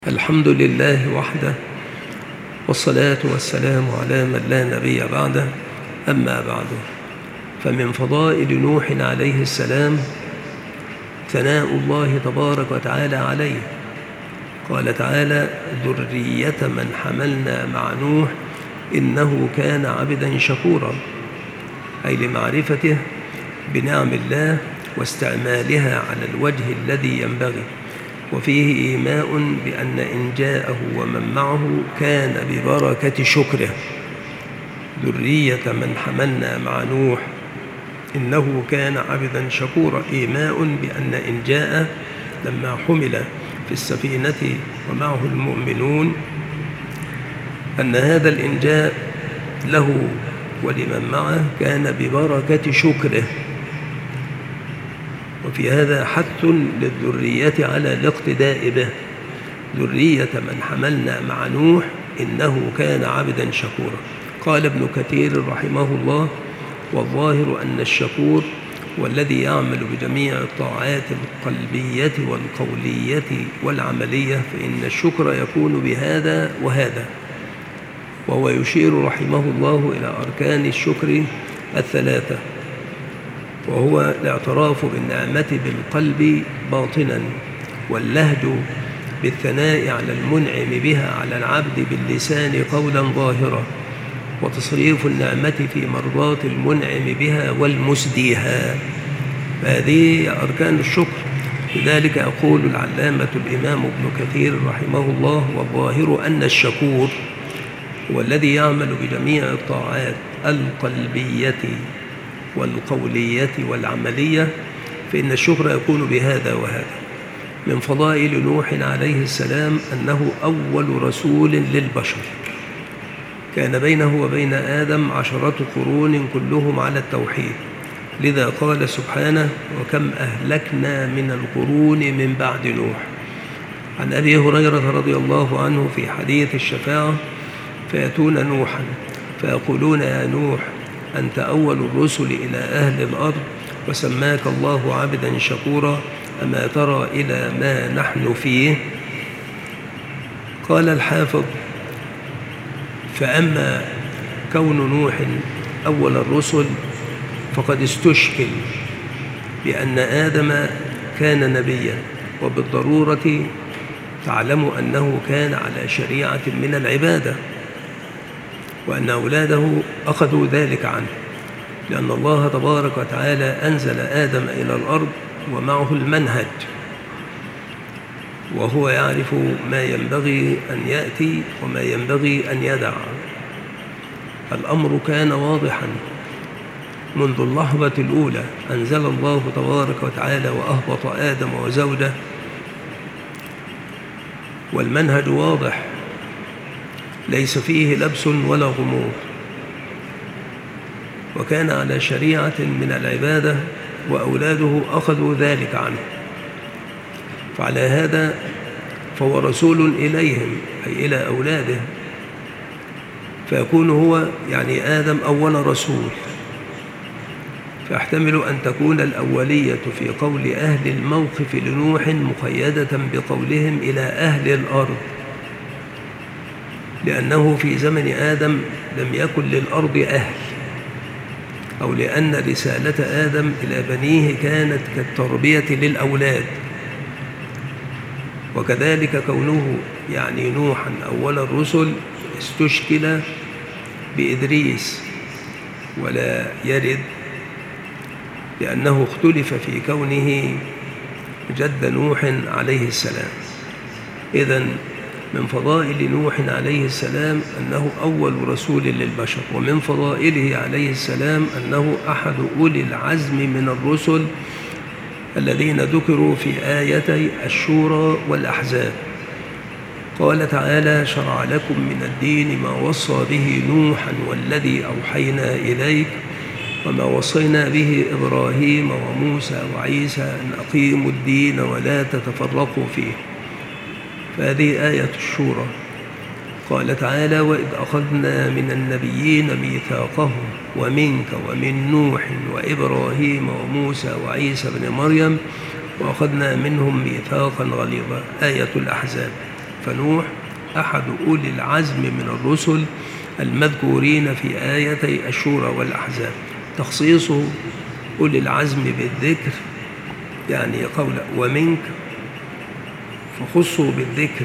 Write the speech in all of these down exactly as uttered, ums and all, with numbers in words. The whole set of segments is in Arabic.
الحمد لله وحده، والصلاة والسلام على من لا نبي بعده. أما بعد، فمن فضائل نوح عليه السلام ثناء الله تبارك وتعالى عليه. قال تعالى: ذرية من حملنا مع نوح إنه كان عبدا شكورا، أي لمعرفته بنعم الله واستعمالها على الوجه الذي ينبغي. وفيه إيماء بأن إن جاءه ومن معه كان ببركة شكره. ذرية من حملنا مع نوح إنه كان عبدا شكورا، إيماء بأن إن جاء لما حمل في السفينة ومعه المؤمنون أن هذا الإنجاء له ولمن معه كان ببركة شكره. وفي هذا حث للذرية على الاقتداء به. ذرية من حملنا مع نوح إنه كان عبدا شكورا. قال ابن كثير رحمه الله: والظاهر أن الشكور والذي يعمل بجميع الطاعات القلبية والقولية والعملية، فإن الشكر يكون بهذا وهذا. وهو يشير رحمه الله إلى أركان الشكر الثلاثة، وهو الاعتراف بالنعمة بالقلب باطنا، واللهج بالثناء على المنعم بها على العبد باللسان قولا ظاهرا، وتصريف النعمة في مرضاة المنعم بها والمسديها. فهذه أركان الشكر. لذلك يقول العلامة الإمام ابن كثير رحمه الله: والظاهر أن الشكور هو الذي يعمل بجميع الطاعات القلبية والقولية والعملية، فإن الشكر يكون بهذا وهذا. من فضائل نوح عليه السلام أنه أول رسول للبشر، كان بينه وبين آدم عشرة قرون كلهم على التوحيد. لذا قال سبحانه: وكم أهلكنا من القرون من بعد نوح. عن أبي هريرة رضي الله عنه في حديث الشفاعة: فيأتون نوحا فيقولون: يا نوح، أنت أول الرسل إلى أهل الأرض، وسماك الله عبدا شكورا، أما ترى إلى ما نحن فيه؟ قال الحافظ: فأما كون نوح أول الرسل فقد استشكل بأن آدم كان نبيا، وبالضرورة تعلم أنه كان على شريعة من العبادة، وأن أولاده أخذوا ذلك عنه، لأن الله تبارك وتعالى أنزل آدم إلى الأرض ومعه المنهج، وهو يعرف ما ينبغي أن يأتي وما ينبغي أن يدع. الأمر كان واضحا منذ اللحظة الأولى. أنزل الله تبارك وتعالى وأهبط آدم وزوجه، والمنهج واضح ليس فيه لبس ولا غموض، وكان على شريعة من العبادة، وأولاده أخذوا ذلك عنه. فعلى هذا فهو رسول إليهم، أي إلى أولاده، فيكون هو يعني آدم أول رسول. فيحتمل أن تكون الأولية في قول أهل الموقف لنوح مقيدة بقولهم إلى أهل الأرض، لأنه في زمن آدم لم يكن للأرض أهل، أو لأن رسالة آدم إلى بنيه كانت كالتربية للأولاد. وكذلك كونه يعني نوحا أول الرسل استشكل بإدريس ولا يرد، لأنه اختلف في كونه جد نوح عليه السلام. إذن من فضائل نوح عليه السلام أنه أول رسول للبشر، ومن فضائله عليه السلام أنه أحد أولي العزم من الرسل الذين ذكروا في آيتي الشورى والأحزاب. قال تعالى: شرع لكم من الدين ما وصى به نوحا والذي أوحينا إليك وما وصينا به إبراهيم وموسى وعيسى أن أقيموا الدين ولا تتفرقوا فيه. فهذه آية الشورى. قال تعالى: وإذ أخذنا من النبيين ميثاقهم ومنك ومن نوح وإبراهيم وموسى وعيسى بن مريم وأخذنا منهم ميثاقا غليظا. آية الأحزاب. فنوح أحد أولي العزم من الرسل المذكورين في آيتي الشورى والأحزاب. تخصيص أولي العزم بالذكر يعني قول ومنك، فخصوا بالذكر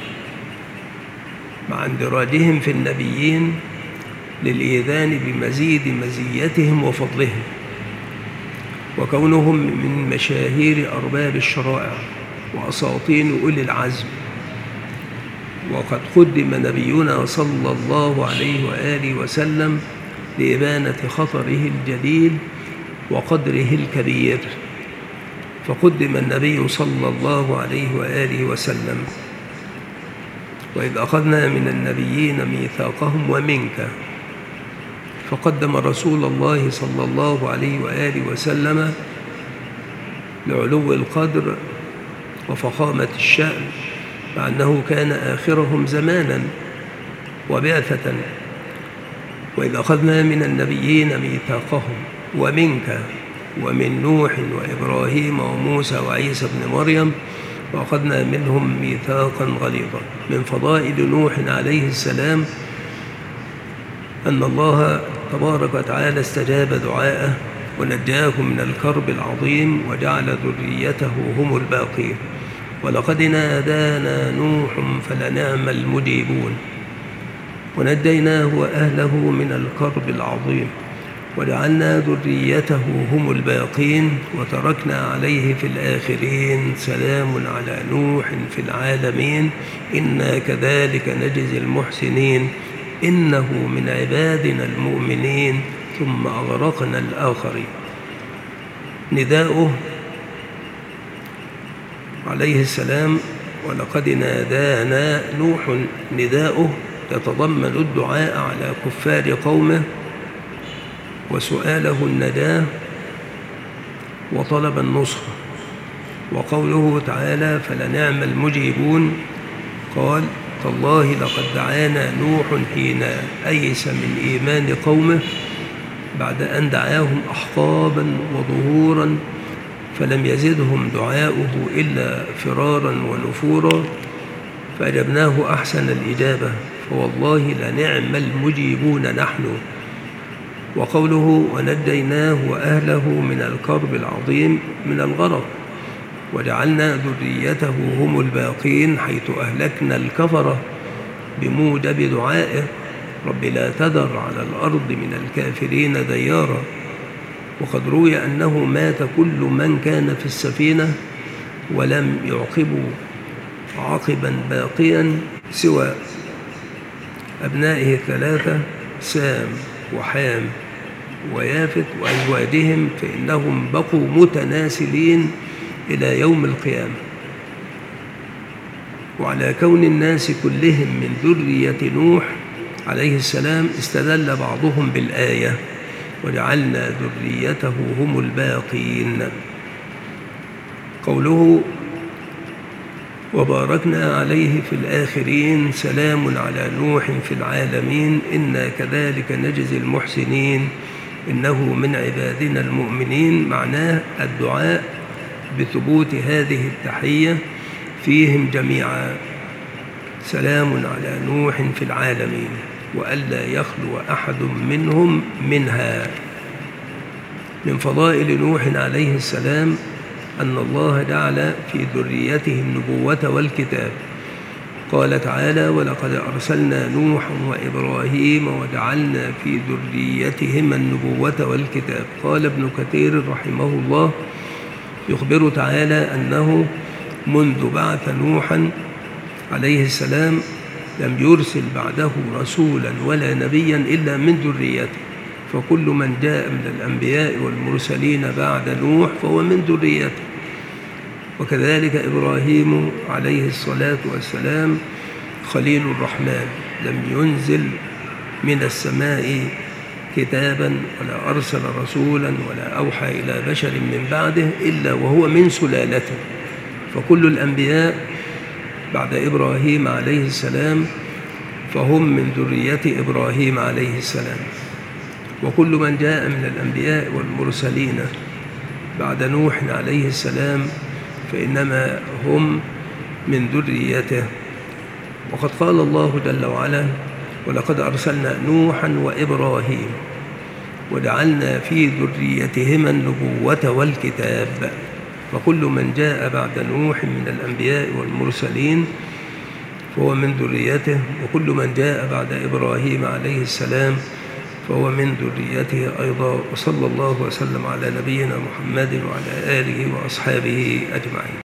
مع اندراجهم في النبيين للإيذان بمزيد مزيتهم وفضلهم، وكونهم من مشاهير أرباب الشرائع وأساطين أولي العزم. وقد قدم نبينا صلى الله عليه وآله وسلم لإبانة خطره الجليل وقدره الكبير، فقدم النبي صلى الله عليه وآله وسلم. وإذ أخذنا من النبيين ميثاقهم ومنك، فقدم رسول الله صلى الله عليه وآله وسلم لعلو القدر وفخامة الشأن، مع أنه كان آخرهم زمانا وبعثة. وإذ أخذنا من النبيين ميثاقهم ومنك ومن نوح وإبراهيم وموسى وعيسى بن مريم وأخذنا منهم ميثاقا غليظا. من فضائل نوح عليه السلام أن الله تبارك وتعالى استجاب دعاءه ونجاه من الكرب العظيم وجعل ذريته هم الباقين. ولقد نادانا نوح فلنعم المجيبون، ونجيناه وأهله من الكرب العظيم وجعلنا ذريته هم الباقين وتركنا عليه في الآخرين سلام على نوح في العالمين إنا كذلك نجزي المحسنين إنه من عبادنا المؤمنين ثم أغرقنا الآخرين. نداؤه عليه السلام ولقد نادانا نوح، نداؤه يتضمن الدعاء على كفار قومه وسؤاله النجاة وطلب النصرة. وقوله تعالى فلنعم المجيبون، قال تالله لقد دعانا نوح حين أيس من إيمان قومه بعد أن دعاهم أحقابا وظهورا فلم يزدهم دعاؤه إلا فرارا ونفورا، فأجبناه أحسن الإجابة فوالله لنعم المجيبون نحن. وقوله ونجيناه وأهله من الكرب العظيم من الغرق، وجعلنا ذريته هم الباقين، حيث أهلكنا الكفرة بموجب دعائه رب لا تذر على الأرض من الكافرين ديارا. وقد روي أنه مات كل من كان في السفينة ولم يعقبوا عقبا باقيا سوى أبنائه الثلاثة سام وحام ويافث وأزواجهم، فإنهم بقوا متناسلين إلى يوم القيامة. وعلى كون الناس كلهم من ذرية نوح عليه السلام استدل بعضهم بالآية وجعلنا ذريته هم الباقين. قوله وباركنا عليه في الآخرين سلام على نوح في العالمين إنا كذلك نجزي المحسنين إنه من عبادنا المؤمنين، معناه الدعاء بثبوت هذه التحية فيهم جميعا سلام على نوح في العالمين وألا يخلو أحد منهم منها. من فضائل نوح عليه السلام أن الله جعل في ذريته النبوة والكتاب. قال تعالى ولقد أرسلنا نوحا وإبراهيم وجعلنا في ذريتهما النبوة والكتاب. قال ابن كثير رحمه الله يخبر تعالى أنه منذ بعث نوحا عليه السلام لم يرسل بعده رسولا ولا نبيا إلا من ذريته، فكل من جاء من الأنبياء والمرسلين بعد نوح فهو من ذريته. وكذلك إبراهيم عليه الصلاة والسلام خليل الرحمن لم ينزل من السماء كتابا ولا أرسل رسولا ولا أوحى إلى بشر من بعده إلا وهو من سلالته، فكل الأنبياء بعد إبراهيم عليه السلام فهم من ذرية إبراهيم عليه السلام. وكل من جاء من الأنبياء والمرسلين بعد نوح عليه السلام فإنما هم من ذريته وقد قال الله جل وعلا: ولقد أرسلنا نوحا وإبراهيم وجعلنا في ذريتهما النبوة والكتاب، وكل من جاء بعد نوح من الأنبياء والمرسلين فهو من ذريته، وكل من جاء بعد إبراهيم عليه السلام فهو من ذريته أيضا. وصلى الله وسلم على نبينا محمد وعلى آله وأصحابه أجمعين.